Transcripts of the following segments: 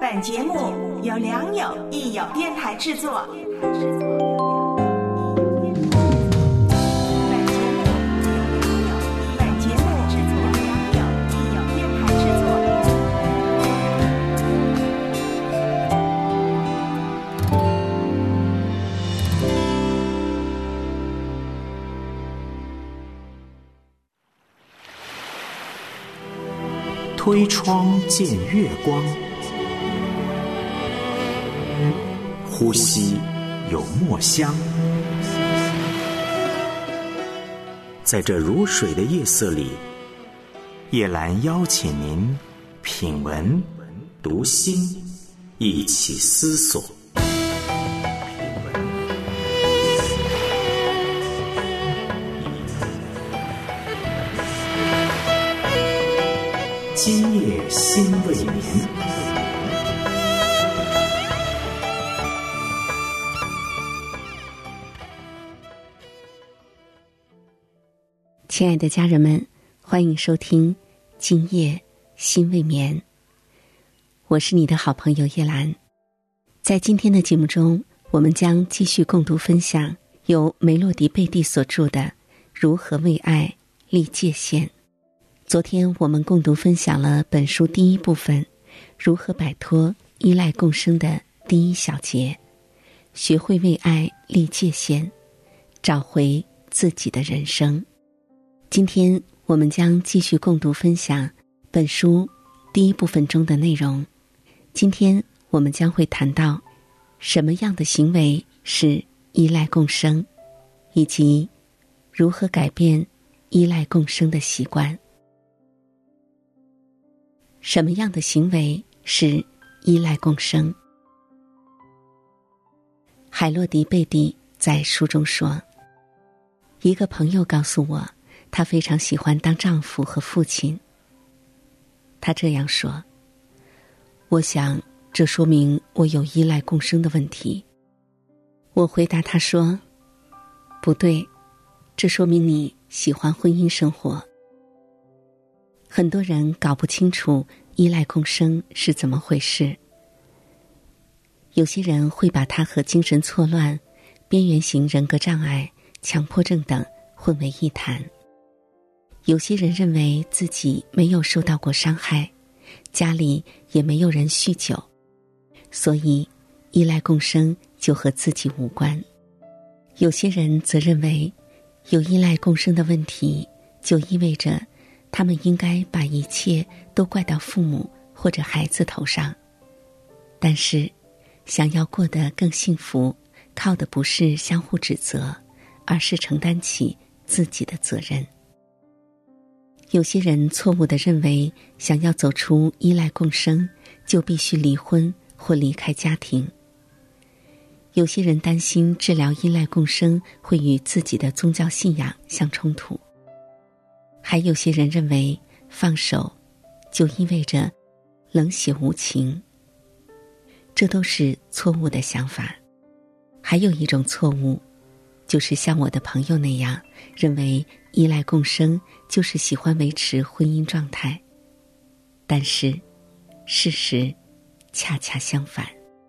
本节目由良友益友电台制作。 推窗见月光，呼吸有墨香。在这如水的夜色里，叶兰邀请您品文读心，一起思索。今夜心未眠。 亲爱的家人们，欢迎收听今夜心未眠。我是你的好朋友叶兰。在今天的节目中，我们将继续共读分享由梅洛迪贝蒂所著的《如何为爱立界限》。昨天我们共读分享了本书第一部分，如何摆脱依赖共生的第一小节，学会为爱立界限，找回自己的人生。今天我们将继续共读分享本书第一部分中的内容。今天我们将会谈到什么样的行为是依赖共生，以及如何改变依赖共生的习惯。什么样的行为是依赖共生？海洛迪贝蒂在书中说，一个朋友告诉我，他非常喜欢当丈夫和父亲。他这样说，我想这说明我有依赖共生的问题。我回答他说，不对，这说明你喜欢婚姻生活。很多人搞不清楚依赖共生是怎么回事。有些人会把它和精神错乱、边缘型人格障碍、强迫症等混为一谈。有些人认为自己没有受到过伤害，家里也没有人酗酒，所以依赖共生就和自己无关。有些人则认为有依赖共生的问题，就意味着他们应该把一切都怪到父母或者孩子头上。但是想要过得更幸福，靠的不是相互指责，而是承担起自己的责任。有些人错误地认为，想要走出依赖共生，就必须离婚或离开家庭。有些人担心治疗依赖共生会与自己的宗教信仰相冲突。还有些人认为放手就意味着冷血无情，这都是错误的想法。还有一种错误，就是像我的朋友那样，认为依赖共生就是喜欢维持婚姻状态。但是事实恰恰相反。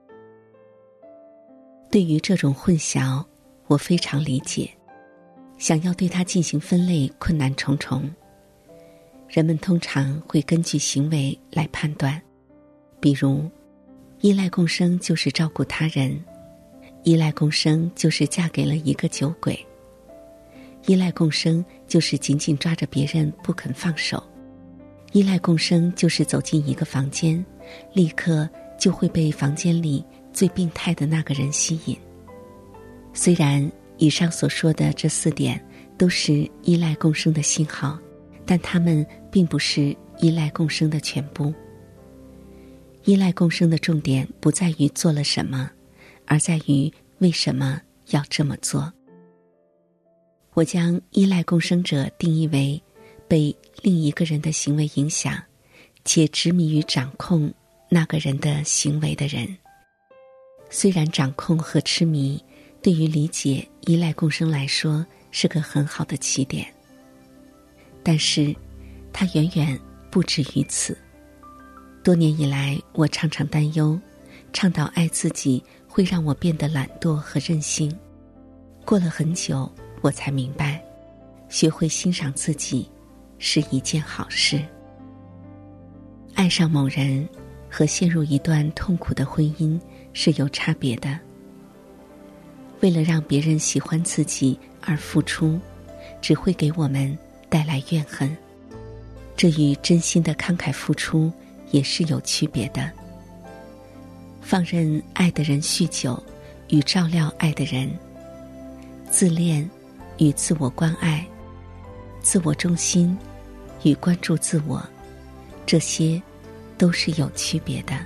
对于这种混淆，我非常理解，想要对它进行分类困难重重。人们通常会根据行为来判断，比如依赖共生就是照顾他人，依赖共生就是嫁给了一个酒鬼，依赖共生就是紧紧抓着别人不肯放手，依赖共生就是走进一个房间，立刻就会被房间里最病态的那个人吸引。虽然以上所说的这4点都是依赖共生的信号，但它们并不是依赖共生的全部。依赖共生的重点不在于做了什么，而在于为什么要这么做。我将依赖共生者定义为被另一个人的行为影响，且执迷于掌控那个人的行为的人。虽然掌控和痴迷对于理解依赖共生来说是个很好的起点，但是它远远不止于此。 多年以来，我常常担忧，倡导爱自己会让我变得懒惰和任性。过了很久，我才明白，学会欣赏自己是一件好事。爱上某人和陷入一段痛苦的婚姻是有差别的。为了让别人喜欢自己而付出，只会给我们带来怨恨。这与真心的慷慨付出也是有区别的。放任爱的人酗酒与照料爱的人，自恋与自我关爱，自我中心与关注自我，这些都是有区别的。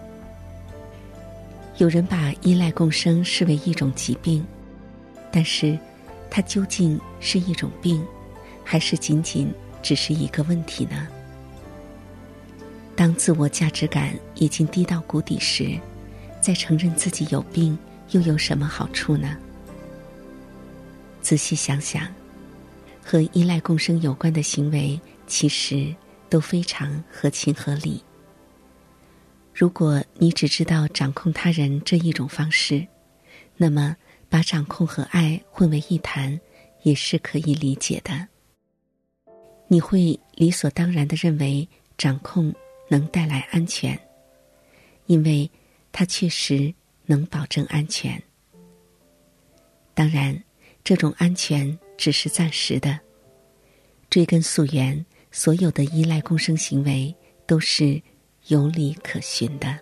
有人把依赖共生视为一种疾病，但是它究竟是一种病，还是仅仅只是一个问题呢？当自我价值感已经低到谷底时，再承认自己有病，又有什么好处呢？仔细想想，和依赖共生有关的行为其实都非常合情合理。如果你只知道掌控他人这一种方式，那么把掌控和爱混为一谈也是可以理解的。你会理所当然地认为掌控能带来安全，因为它确实能保证安全。当然，这种安全只是暂时的。追根溯源，所有的依赖共生行为都是有理可循的。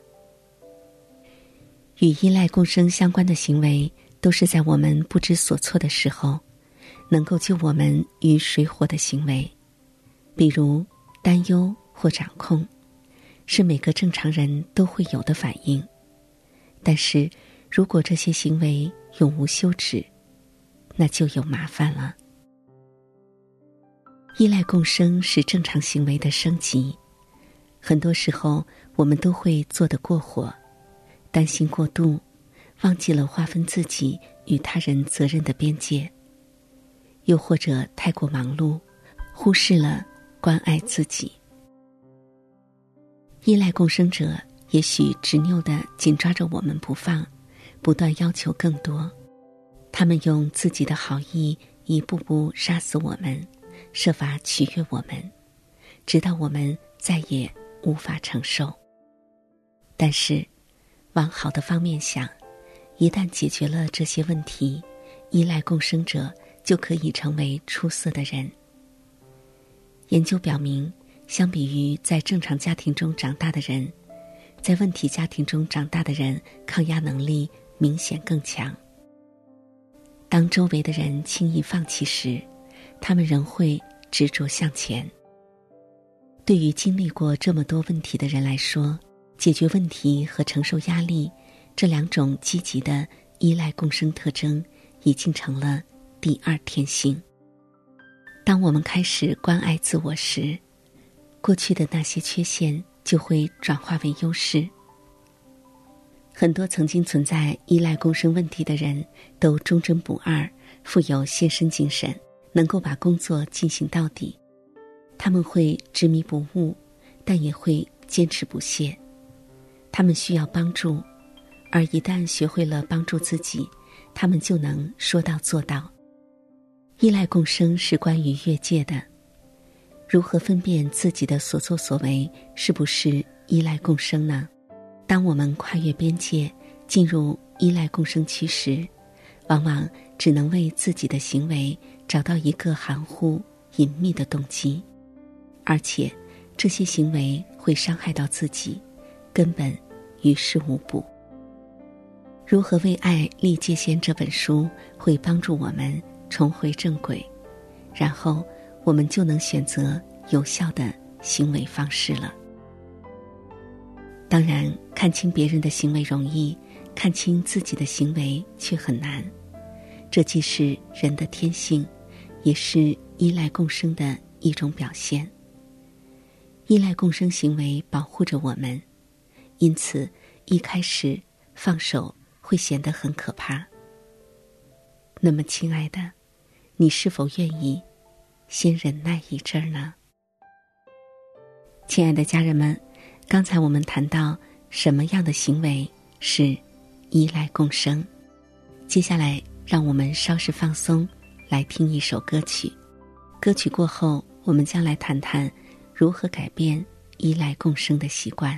与依赖共生相关的行为，都是在我们不知所措的时候，能够救我们于水火的行为。比如担忧或掌控，是每个正常人都会有的反应。但是如果这些行为永无休止，那就有麻烦了。依赖共生是正常行为的升级，很多时候我们都会做得过火，担心过度，忘记了划分自己与他人责任的边界，又或者太过忙碌，忽视了关爱自己。依赖共生者也许执拗地紧抓着我们不放，不断要求更多。他们用自己的好意一步步杀死我们，设法取悦我们，直到我们再也无法承受。但是往好的方面想，一旦解决了这些问题，依赖共生者就可以成为出色的人。研究表明，相比于在正常家庭中长大的人，在问题家庭中长大的人抗压能力明显更强。当周围的人轻易放弃时，他们仍会执着向前。对于经历过这么多问题的人来说，解决问题和承受压力这两种积极的依赖共生特征已经成了第二天性。当我们开始关爱自我时，过去的那些缺陷就会转化为优势。很多曾经存在依赖共生问题的人都忠贞不二，富有献身精神，能够把工作进行到底。他们会执迷不悟，但也会坚持不懈。他们需要帮助，而一旦学会了帮助自己，他们就能说到做到。依赖共生是关于越界的。如何分辨自己的所作所为是不是依赖共生呢？当我们跨越边界进入依赖共生区时，往往只能为自己的行为找到一个含糊隐秘的动机，而且这些行为会伤害到自己，根本于事无补。《如何为爱立界限》这本书会帮助我们重回正轨，然后我们就能选择有效的行为方式了。当然，看清别人的行为容易，看清自己的行为却很难。这既是人的天性，也是依赖共生的一种表现。依赖共生行为保护着我们，因此一开始放手会显得很可怕。那么亲爱的，你是否愿意先忍耐一阵儿呢？亲爱的家人们， 刚才我们谈到什么样的行为是依赖共生，接下来让我们稍事放松，来听一首歌曲。歌曲过后，我们将来谈谈如何改变依赖共生的习惯。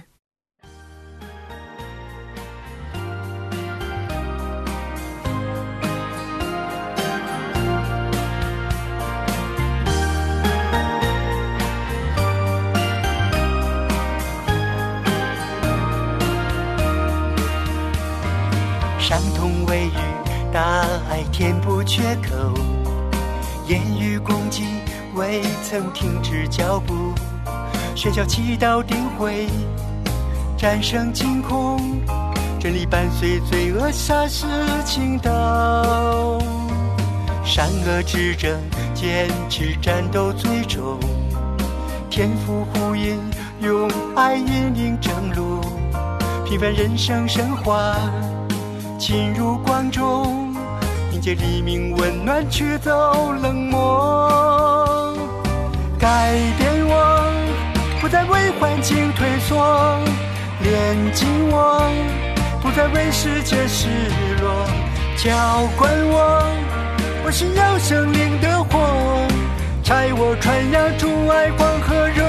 伤痛未愈，大爱填补缺口，言语攻击未曾停止脚步，喧嚣祈祷定会战胜惊恐，真理伴随罪恶杀死倾倒，善恶之争坚持战斗最终，天赋呼应用爱引领正路，平凡人生升华进入光中，迎接黎明温暖驱走冷漠，改变我不再为环境退缩，炼净我不再为世界失落，浇灌我需要生命的火，柴我传扬主爱光和热，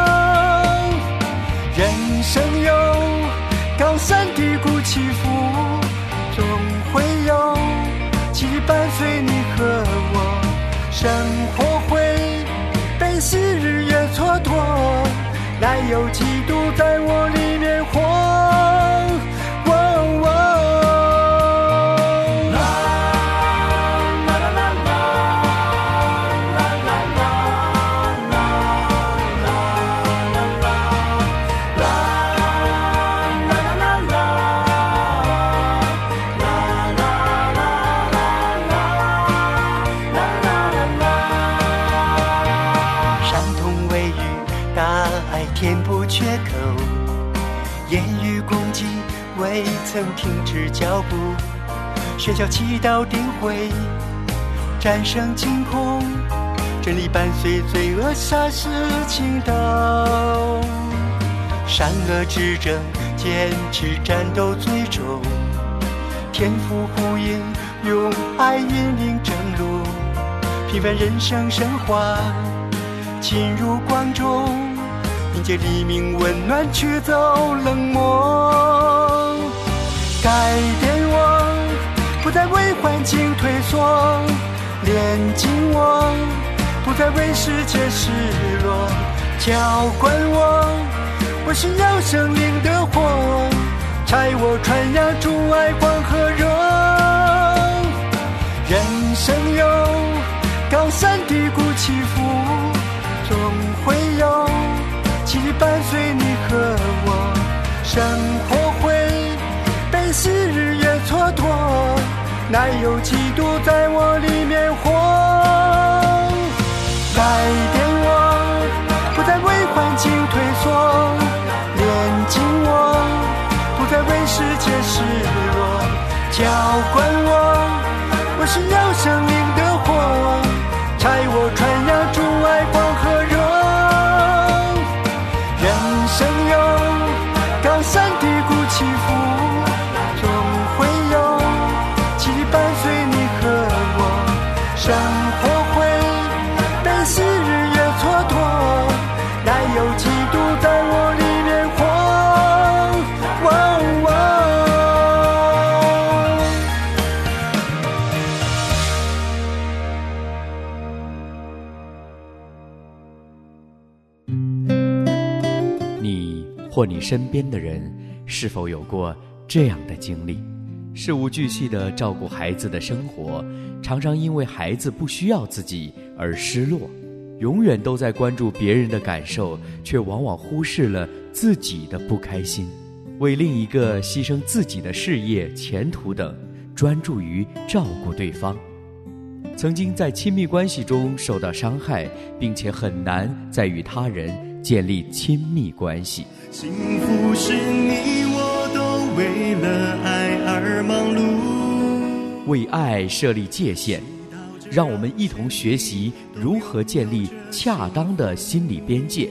人生有高山低谷起伏，总会有奇迹伴随你和我，生活会被昔日月蹉跎，乃有基督在我里面活。填补缺口，言语攻击未曾停止脚步，喧嚣祈祷定会战胜惊恐，真理伴随罪恶杀死倾倒，善恶之争坚持战斗最终，天赋呼应用爱引领正路，平凡人生升华进入光中，迎接黎明温暖驱走冷漠，改变我不再为环境退缩，炼净我不再为世界失落，浇灌我需要生命的火，柴我传扬主爱光和热，人生有高山低谷起伏，总会有奇迹伴随你和我，生活会被昔日月蹉跎，乃有基督在我里面活，改变我不再为环境退缩，炼净我不再为世界失落，浇灌我需要生命的火，柴我传扬主爱光和热，人生有高山低谷起伏，总会有奇迹伴随你和我，生活会被昔日月蹉跎，乃有基督在我里面活。 或你身边的人是否有过这样的经历，事无巨细地照顾孩子的生活，常常因为孩子不需要自己而失落，永远都在关注别人的感受，却往往忽视了自己的不开心，为另一个牺牲自己的事业、前途等，专注于照顾对方。曾经在亲密关系中受到伤害，并且很难再与他人建立亲密关系。 幸福是你我都为了爱而忙碌， 为爱设立界限，让我们一同学习如何建立恰当的心理边界，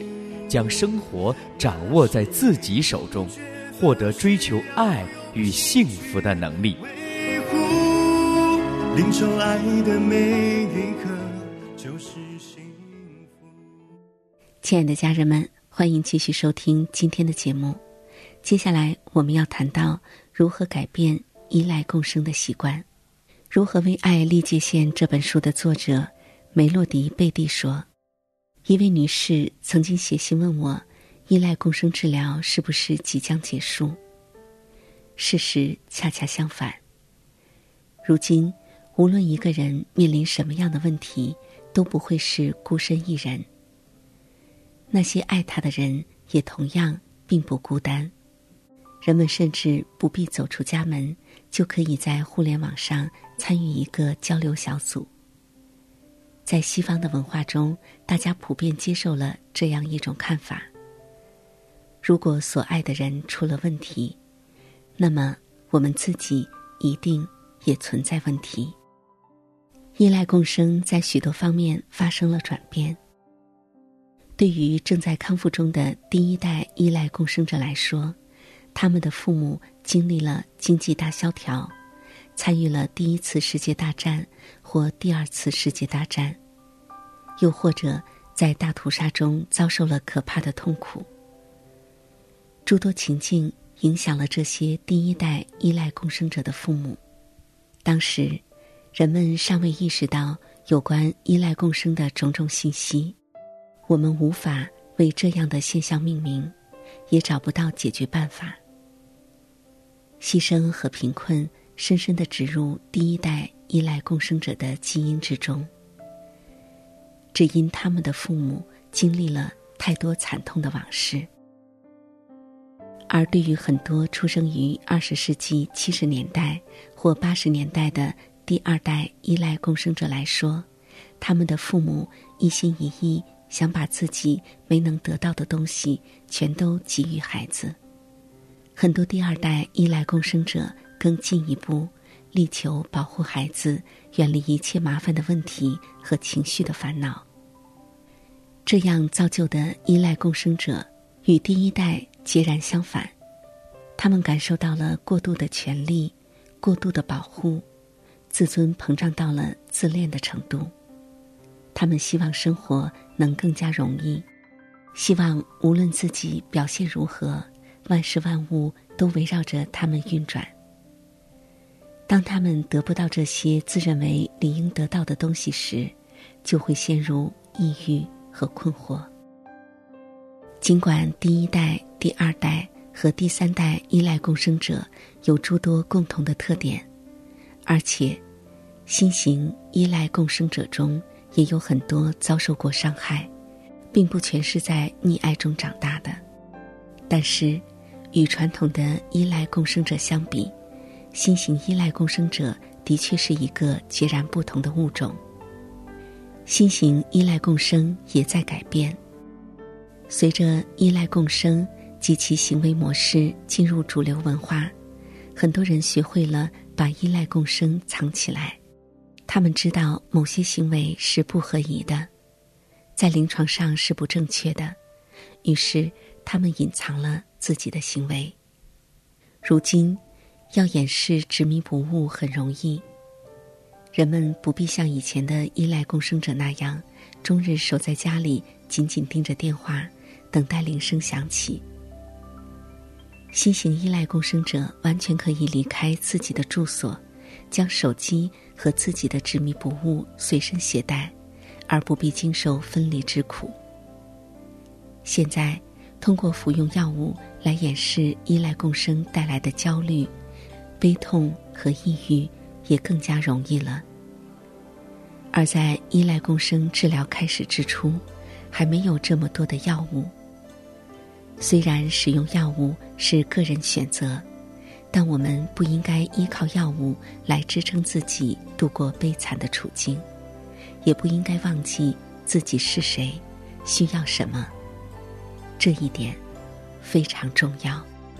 将生活掌握在自己手中，获得追求爱与幸福的能力。 维护领受爱的每一刻就是幸福。 亲爱的家人们，欢迎继续收听今天的节目。接下来我们要谈到如何改变依赖共生的习惯。如何为爱立界限这本书的作者梅洛迪·贝蒂说，一位女士曾经写信问我，依赖共生治疗是不是即将结束？事实恰恰相反。如今无论一个人面临什么样的问题，都不会是孤身一人。那些爱他的人也同样并不孤单。人们甚至不必走出家门，就可以在互联网上参与一个交流小组。在西方的文化中，大家普遍接受了这样一种看法：如果所爱的人出了问题，那么我们自己一定也存在问题。依赖共生在许多方面发生了转变。对于正在康复中的第一代依赖共生者来说，他们的父母经历了经济大萧条，参与了第一次世界大战或第二次世界大战，又或者在大屠杀中遭受了可怕的痛苦。诸多情境影响了这些第一代依赖共生者的父母。当时人们尚未意识到有关依赖共生的种种信息，我们无法为这样的现象命名，也找不到解决办法。牺牲和贫困深深地植入第一代依赖共生者的基因之中，只因他们的父母经历了太多惨痛的往事。而对于很多出生于20世纪70年代或80年代的第二代依赖共生者来说，他们的父母一心一意想把自己没能得到的东西全都给予孩子。很多第二代依赖共生者更进一步，力求保护孩子远离一切麻烦的问题和情绪的烦恼。这样造就的依赖共生者与第一代截然相反，他们感受到了过度的权利、过度的保护，自尊膨胀到了自恋的程度。他们希望生活能更加容易，希望无论自己表现如何，万事万物都围绕着他们运转。当他们得不到这些自认为理应得到的东西时，就会陷入抑郁和困惑。尽管第一代、第二代和第三代依赖共生者有诸多共同的特点，而且新型依赖共生者中也有很多遭受过伤害，并不全是在溺爱中长大的。但是与传统的依赖共生者相比，新型依赖共生者的确是一个截然不同的物种。新型依赖共生也在改变。随着依赖共生及其行为模式进入主流文化，很多人学会了把依赖共生藏起来。他们知道某些行为是不合宜的，在临床上是不正确的，于是他们隐藏了自己的行为。如今要掩饰执迷不悟很容易，人们不必像以前的依赖共生者那样，终日守在家里，紧紧盯着电话，等待铃声响起。新型依赖共生者完全可以离开自己的住所，将手机和自己的执迷不悟随身携带，而不必经受分离之苦。现在通过服用药物来掩饰依赖共生带来的焦虑、悲痛和抑郁也更加容易了。而在依赖共生治疗开始之初，还没有这么多的药物。虽然使用药物是个人选择，但我们不应该依靠药物来支撑自己度过悲惨的处境，也不应该忘记自己是谁，需要什么。这一点非常重要。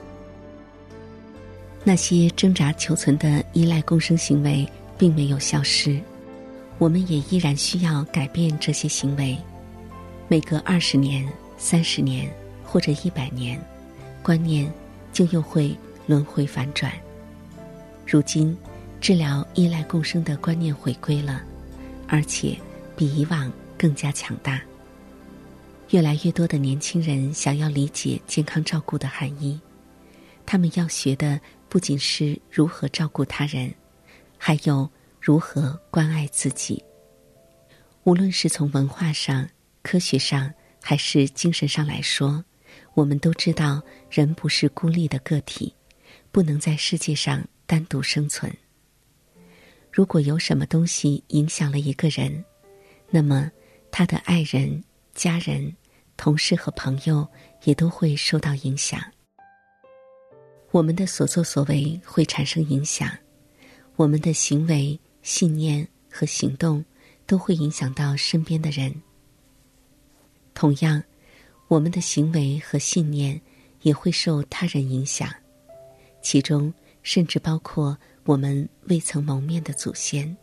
那些挣扎求存的依赖共生行为并没有消失，我们也依然需要改变这些行为。每隔20年、 30年或者100年，观念就又会轮回反转。如今治疗依赖共生的观念回归了，而且比以往更加强大。越来越多的年轻人想要理解健康照顾的含义，他们要学的不仅是如何照顾他人，还有如何关爱自己。无论是从文化上、科学上还是精神上来说，我们都知道人不是孤立的个体，不能在世界上单独生存。如果有什么东西影响了一个人，那么他的爱人、家人、同事和朋友也都会受到影响。我们的所作所为会产生影响，我们的行为、信念和行动都会影响到身边的人。同样，我们的行为和信念也会受他人影响，其中甚至包括我们未曾谋面的祖先。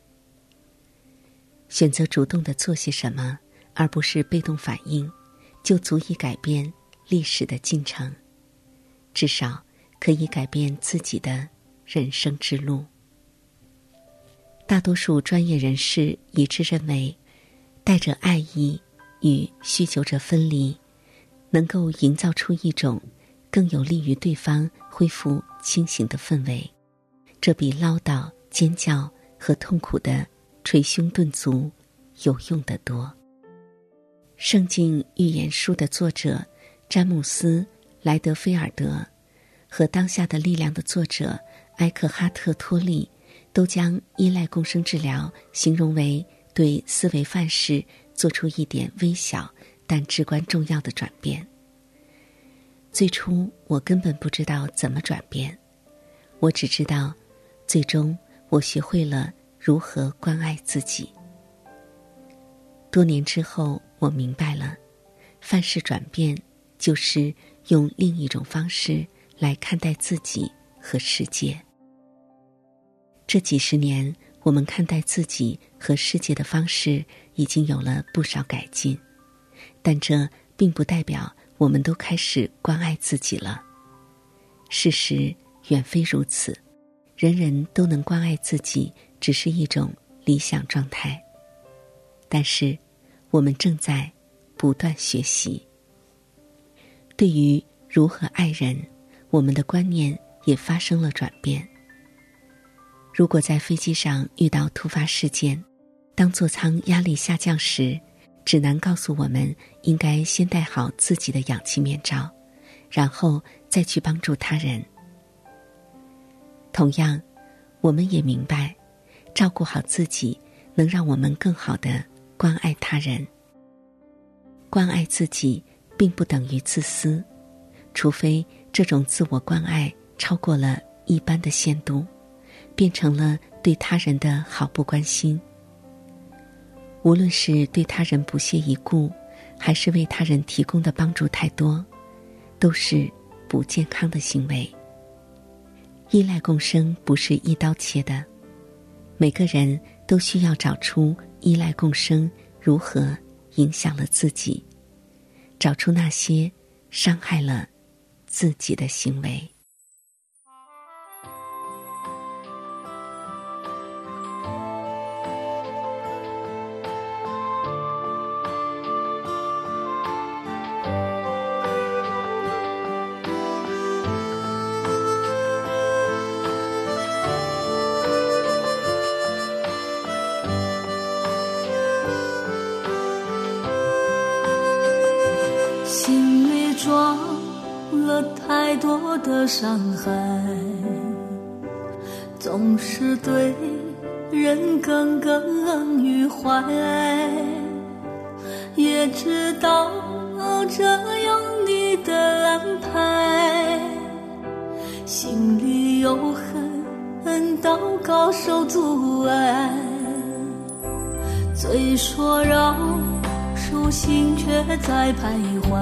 选择主动地做些什么，而不是被动反应，就足以改变历史的进程，至少可以改变自己的人生之路。大多数专业人士一致认为，带着爱意与需求者分离，能够营造出一种更有利于对方恢复清醒的氛围，这比唠叨、尖叫和痛苦的捶胸顿足有用得多。圣经预言书的作者詹姆斯·莱德菲尔德和当下的力量的作者埃克哈特·托利都将依赖共生治疗形容为对思维范式做出一点微小但至关重要的转变。最初我根本不知道怎么转变，我只知道最终我学会了如何关爱自己。多年之后，我明白了，范式转变就是用另一种方式来看待自己和世界。这几十年，我们看待自己和世界的方式已经有了不少改进，但这并不代表我们都开始关爱自己了。事实远非如此，人人都能关爱自己，只是一种理想状态。但是，我们正在不断学习。对于如何爱人，我们的观念也发生了转变。如果在飞机上遇到突发事件，当座舱压力下降时，指南告诉我们应该先戴好自己的氧气面罩，然后再去帮助他人。同样，我们也明白，照顾好自己能让我们更好地关爱他人。关爱自己并不等于自私，除非这种自我关爱超过了一般的限度，变成了对他人的毫不关心。无论是对他人不屑一顾，还是为他人提供的帮助太多，都是不健康的行为。依赖共生不是一刀切的，每个人都需要找出依赖共生如何影响了自己，找出那些伤害了自己的行为。 心里装了太多的伤害，总是对人耿耿于怀，也知道这样你的安排，心里有恨，祷告受阻碍，嘴说饶恕，心却在徘徊，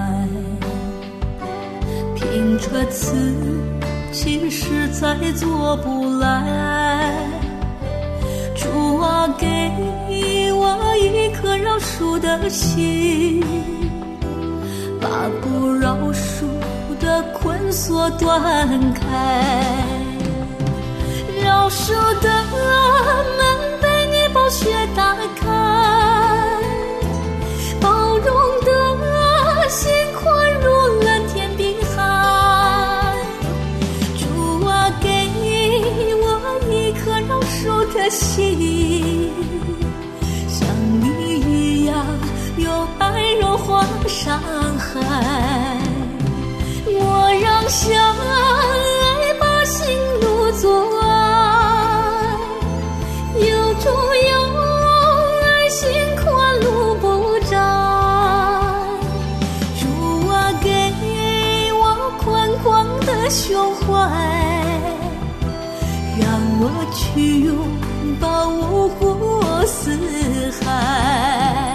凭着刺其实在做不来。主啊，给我一颗饶恕的心， 把不饶恕的捆锁断开。饶恕的门被你宝血打开，包容的心宽如蓝天碧海。主啊，给我一颗饶恕的心，像你一样有爱融化伤害。我让相爱把心路做爱，有主有爱，心宽路不窄。主啊，给我宽广的胸怀，让我去拥抱五湖四海。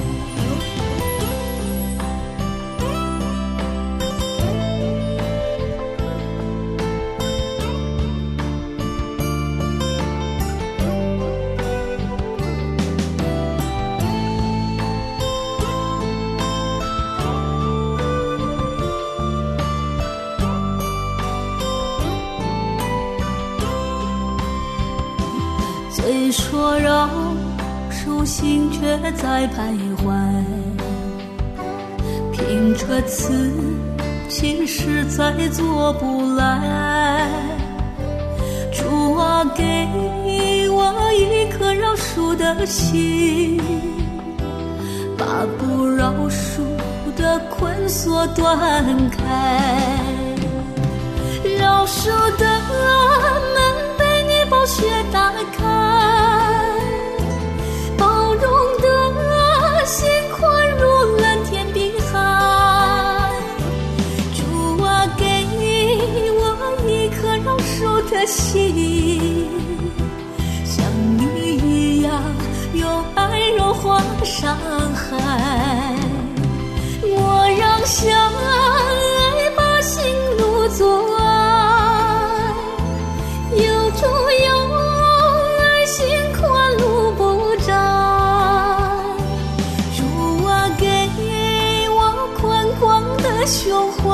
嘴说饶恕，心却在徘徊，凭着此情实在做不来。主啊，给我一颗饶恕的心，把不饶恕的捆锁断开。饶恕的门被你宝血打开，包容的心宽如蓝天碧海。主啊，给我一颗饶恕的心，像你一样有爱融化伤害。我让相爱把心路做爱，有主有爱，心宽路不窄。主啊，给我宽广的胸怀，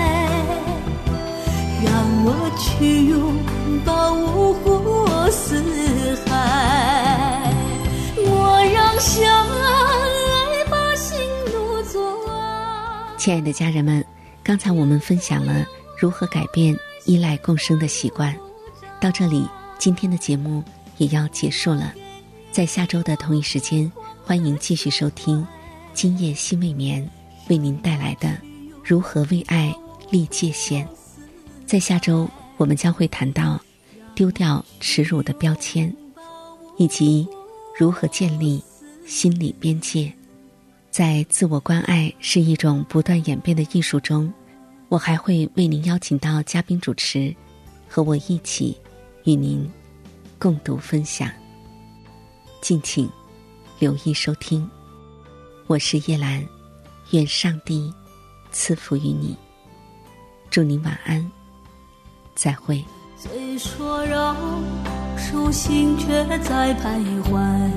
让我去拥抱五湖四海。我让相爱把心路做爱。 亲爱的家人们，刚才我们分享了如何改变依赖共生的习惯。到这里，今天的节目也要结束了。在下周的同一时间，欢迎继续收听今夜心未眠为您带来的如何为爱立界限。在下周，我们将会谈到丢掉耻辱的标签，以及如何建立心理边界。在自我关爱是一种不断演变的艺术中，我还会为您邀请到嘉宾主持，和我一起与您共读分享。敬请留意收听。我是叶兰，愿上帝赐福于你，祝您晚安，再会。 嘴说饶恕，心却在徘徊，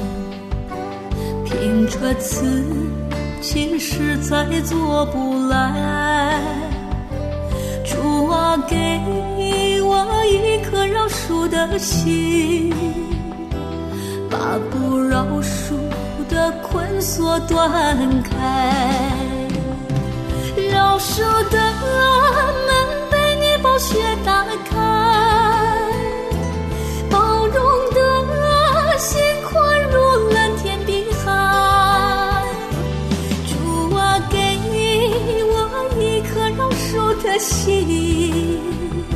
凭着此情实在做不来。主啊，给我一颗饶恕的心，把不饶恕的捆锁断开。饶恕的门被你宝血打开，包容的心宽如蓝天碧海。主啊，给我一颗饶恕的心，